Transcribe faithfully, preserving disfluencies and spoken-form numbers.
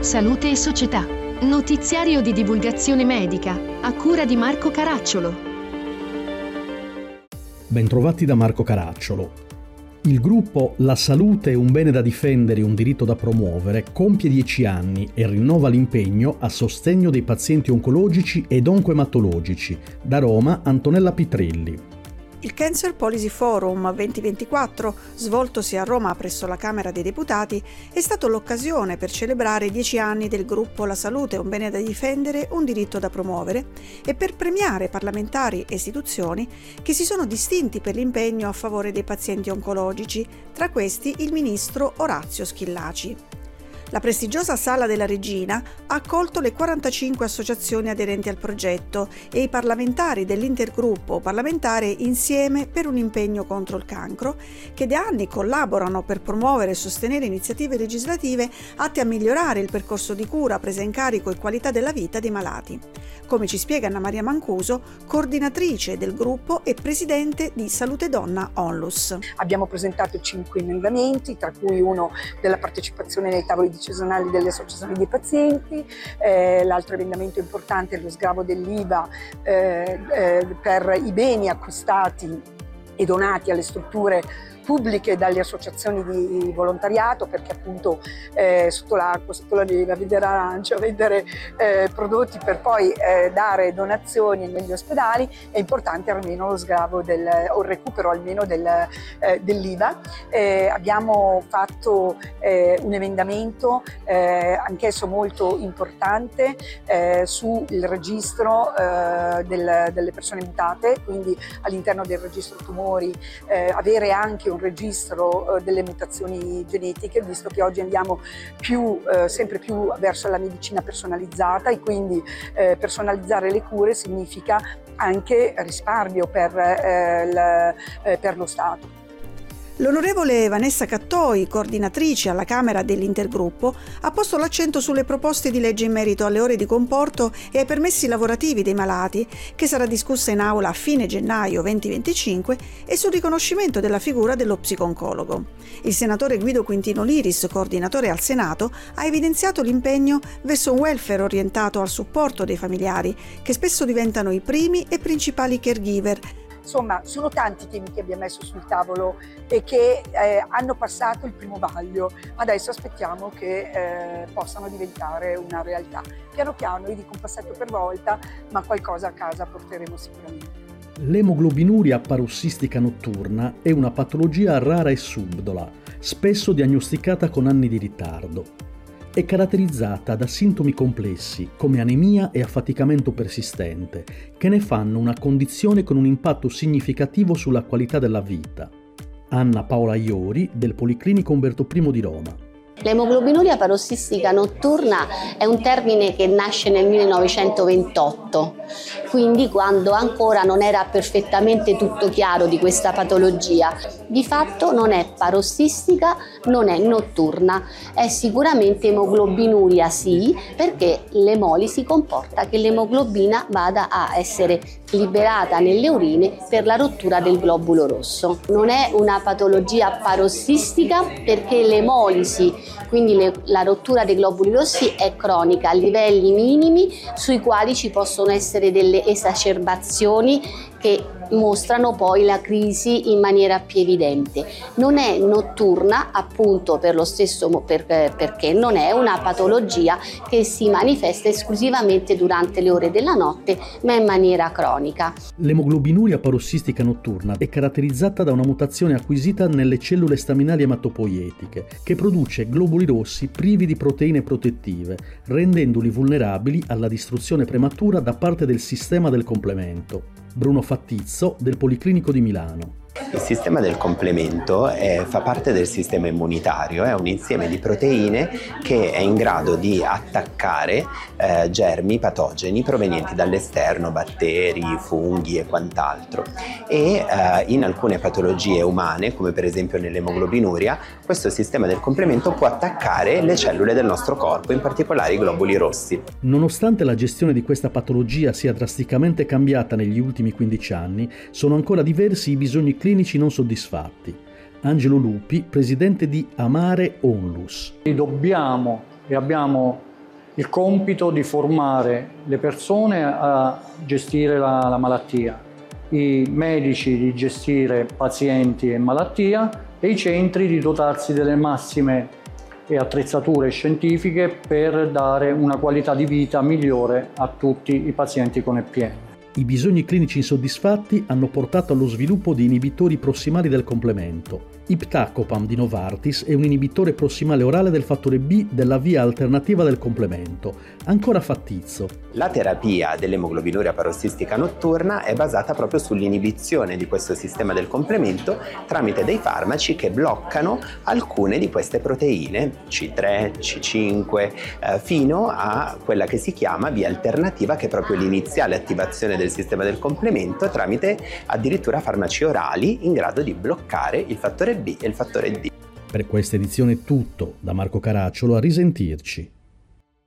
Salute e società. Notiziario di divulgazione medica, a cura di Marco Caracciolo. Bentrovati da Marco Caracciolo. Il gruppo La salute è un bene da difendere e un diritto da promuovere compie dieci anni e rinnova l'impegno a sostegno dei pazienti oncologici ed oncoematologici. Da Roma, Antonella Pitrelli. Il Cancer Policy Forum duemilaventiquattro, svoltosi a Roma presso la Camera dei Deputati, è stato l'occasione per celebrare dieci anni del gruppo La salute è un bene da difendere, un diritto da promuovere e per premiare parlamentari e istituzioni che si sono distinti per l'impegno a favore dei pazienti oncologici, tra questi il ministro Orazio Schillaci. La prestigiosa Sala della Regina ha accolto le quarantacinque associazioni aderenti al progetto e i parlamentari dell'intergruppo parlamentare Insieme per un impegno contro il cancro, che da anni collaborano per promuovere e sostenere iniziative legislative atte a migliorare il percorso di cura, presa in carico e qualità della vita dei malati. Come ci spiega Anna Maria Mancuso, coordinatrice del gruppo e presidente di Salute Donna Onlus. Abbiamo presentato cinque emendamenti, tra cui uno della partecipazione nei tavoli decisionali delle associazioni dei pazienti, eh, l'altro emendamento importante è lo sgravo dell'I V A eh, eh, per i beni acquistati e donati alle strutture pubbliche dalle associazioni di volontariato, perché appunto eh, sotto l'acqua, sotto la neve, a vendere arancia, a vendere eh, prodotti per poi eh, dare donazioni negli ospedali, è importante almeno lo sgravo del, o il recupero almeno del, eh, dell'I V A. Eh, abbiamo fatto eh, un emendamento, eh, anch'esso molto importante, eh, sul registro eh, del, delle persone mutate, quindi all'interno del registro tumori eh, avere anche un registro eh, delle mutazioni genetiche, visto che oggi andiamo più, eh, sempre più verso la medicina personalizzata e quindi eh, personalizzare le cure significa anche risparmio per, eh, l, eh, per lo Stato. L'onorevole Vanessa Cattoi, coordinatrice alla Camera dell'Intergruppo, ha posto l'accento sulle proposte di legge in merito alle ore di comporto e ai permessi lavorativi dei malati, che sarà discussa in aula a fine gennaio duemilaventicinque, e sul riconoscimento della figura dello psico-oncologo. Il senatore Guido Quintino Liris, coordinatore al Senato, ha evidenziato l'impegno verso un welfare orientato al supporto dei familiari, che spesso diventano i primi e principali caregiver. Insomma, sono tanti temi che abbiamo messo sul tavolo e che eh, hanno passato il primo vaglio. Adesso aspettiamo che eh, possano diventare una realtà. Piano piano, io dico un passetto per volta, ma qualcosa a casa porteremo sicuramente. L'emoglobinuria parossistica notturna è una patologia rara e subdola, spesso diagnosticata con anni di ritardo. È caratterizzata da sintomi complessi come anemia e affaticamento persistente, che ne fanno una condizione con un impatto significativo sulla qualità della vita. Anna Paola Iori, del Policlinico Umberto I di Roma. L'emoglobinuria parossistica notturna è un termine che nasce nel millenovecentoventotto, quindi quando ancora non era perfettamente tutto chiaro di questa patologia. Di fatto non è parossistica, non è notturna, è sicuramente emoglobinuria sì, perché l'emolisi comporta che l'emoglobina vada a essere liberata nelle urine per la rottura del globulo rosso. Non è una patologia parossistica perché l'emolisi, quindi le, la rottura dei globuli rossi, è cronica a livelli minimi sui quali ci possono essere delle esacerbazioni che mostrano poi la crisi in maniera più evidente. Non è notturna appunto per lo stesso per, perché non è una patologia che si manifesta esclusivamente durante le ore della notte, ma in maniera cronica. L'emoglobinuria parossistica notturna è caratterizzata da una mutazione acquisita nelle cellule staminali ematopoietiche che produce globuli rossi privi di proteine protettive, rendendoli vulnerabili alla distruzione prematura da parte del sistema del complemento. Bruno Fattizzo, del Policlinico di Milano. Il sistema del complemento è, fa parte del sistema immunitario, è un insieme di proteine che è in grado di attaccare eh, germi patogeni provenienti dall'esterno, batteri, funghi e quant'altro. E eh, in alcune patologie umane, come per esempio nell'emoglobinuria, questo sistema del complemento può attaccare le cellule del nostro corpo, in particolare i globuli rossi. Nonostante la gestione di questa patologia sia drasticamente cambiata negli ultimi quindici anni, sono ancora diversi i bisogni clinici non soddisfatti. Angelo Lupi, presidente di Amare Onlus. Dobbiamo e abbiamo il compito di formare le persone a gestire la, la malattia, i medici di gestire pazienti e malattia e i centri di dotarsi delle massime e attrezzature scientifiche per dare una qualità di vita migliore a tutti i pazienti con E P M. I bisogni clinici insoddisfatti hanno portato allo sviluppo di inibitori prossimali del complemento. Iptacopan di Novartis è un inibitore prossimale orale del fattore B della via alternativa del complemento, ancora fattizzo. La terapia dell'emoglobinuria parossistica notturna è basata proprio sull'inibizione di questo sistema del complemento tramite dei farmaci che bloccano alcune di queste proteine, C tre, C cinque, eh, fino a quella che si chiama via alternativa, che è proprio l'iniziale attivazione del sistema del complemento tramite addirittura farmaci orali in grado di bloccare il fattore B e il fattore D. Per questa edizione è tutto, da Marco Caracciolo, a risentirci.